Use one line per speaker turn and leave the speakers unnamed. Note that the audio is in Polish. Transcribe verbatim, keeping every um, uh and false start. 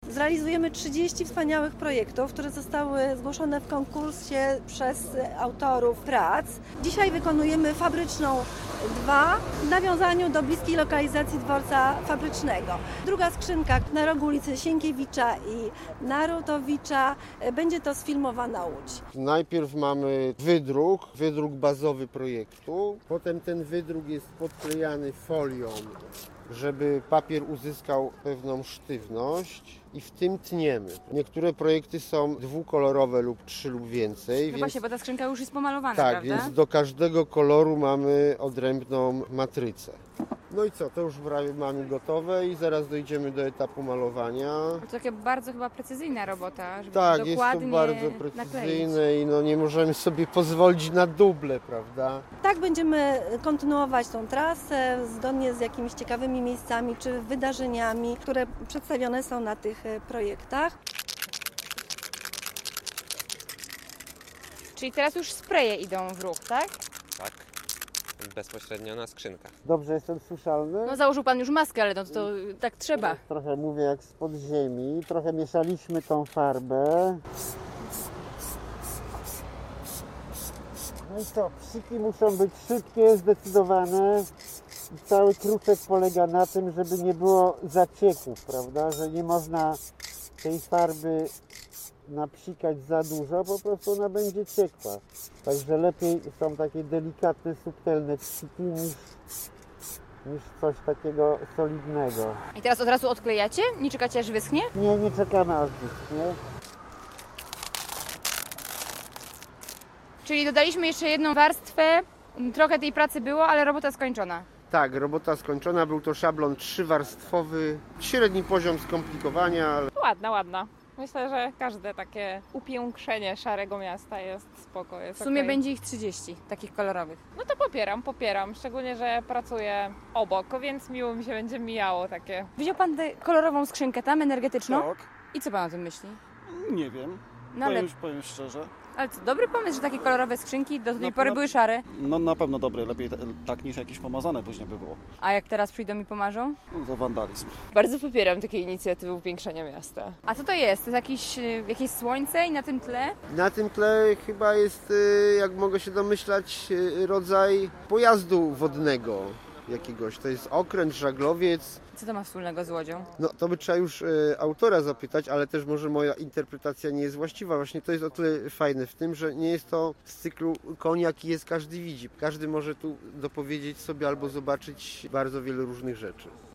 Zrealizujemy trzydzieści wspaniałych projektów, które zostały zgłoszone w konkursie przez autorów prac. Dzisiaj wykonujemy Fabryczną dwa w nawiązaniu do bliskiej lokalizacji dworca fabrycznego. Druga skrzynka na rogu ulicy Sienkiewicza i Narutowicza. Będzie to sfilmowana Łódź.
Najpierw mamy wydruk, wydruk bazowy projektu. Potem ten wydruk jest podklejany folią, żeby papier uzyskał pewną sztywność i w tym tniemy. Niektóre projekty są dwukolorowe lub trzy lub więcej.
No
więc...
właśnie, bo ta skrzynka już jest pomalowana,
Tak,
prawda?
więc do każdego koloru mamy odrębną matrycę. No i co, to już prawie mamy gotowe i zaraz dojdziemy do etapu malowania.
To takie bardzo chyba precyzyjna robota, żeby
Tak, jest to
dokładnie
bardzo
nakleić.
precyzyjne i no nie możemy sobie pozwolić na duble, prawda?
Tak będziemy kontynuować tą trasę zgodnie z jakimiś ciekawymi miejscami czy wydarzeniami, które przedstawione są na tych projektach.
Czyli teraz już spreje idą w ruch, tak?
Tak, bezpośrednio na skrzynkach.
Dobrze jestem słyszalny?
No założył pan już maskę, ale no to, to tak trzeba.
Trochę mówię jak z podziemi, trochę mieszaliśmy tą farbę. No i co, psiki muszą być szybkie, zdecydowane. I cały kruczek polega na tym, żeby nie było zacieków, prawda? Że nie można tej farby napsikać za dużo, po prostu ona będzie ciekła. Także lepiej są takie delikatne, subtelne psiki niż, niż coś takiego solidnego.
I teraz od razu odklejacie? Nie czekacie aż wyschnie?
Nie, nie czekamy aż wyschnie.
Czyli dodaliśmy jeszcze jedną warstwę, trochę tej pracy było, ale robota skończona.
Tak, robota skończona, był to szablon trzywarstwowy, średni poziom skomplikowania, ale
Ładna, ładna. Myślę, że każde takie upiększenie szarego miasta jest spoko. Jest
W sumie
okej.
będzie ich trzydzieści, takich kolorowych.
No to popieram, popieram. Szczególnie, że pracuję obok, więc miło mi się będzie mijało takie.
Widział pan tę kolorową skrzynkę tam, energetyczną?
Tak,
I co pan o tym myśli?
nie wiem.
No ale,
Powiem, powiem szczerze.
ale co, dobry pomysł, że takie kolorowe skrzynki do tej
No,
pory
no-
były szare.
No na pewno dobry, lepiej t- tak niż jakieś pomazane później by było.
A jak teraz przyjdą i pomarzą?
No to wandalizm.
Bardzo popieram takie inicjatywy upiększania miasta.
A co to jest? To jest jakieś, y, jakieś słońce i na tym tle?
na tym tle chyba jest, y, jak mogę się domyślać, y, rodzaj pojazdu wodnego jakiegoś. To jest okręt, żaglowiec.
Co to ma wspólnego z łodzią?
No to by trzeba już y, autora zapytać, ale też może moja interpretacja nie jest właściwa. Właśnie to jest o tyle fajne w tym, że nie jest to z cyklu koń jaki jest, każdy widzi. Każdy może tu dopowiedzieć sobie albo zobaczyć bardzo wiele różnych rzeczy.